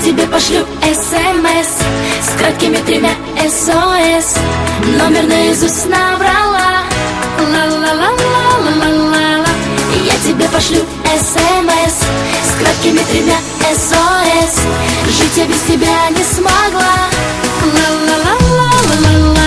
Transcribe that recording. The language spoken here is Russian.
тебе пошлю СМС с краткими 3 СОС. Номер наизусть набрала. Ла-ла-ла-ла-ла-ла-ла. Я тебе пошлю СМС с краткими 3 СОС. Жить я без тебя не смогла. Ла-ла-ла-ла-ла-ла.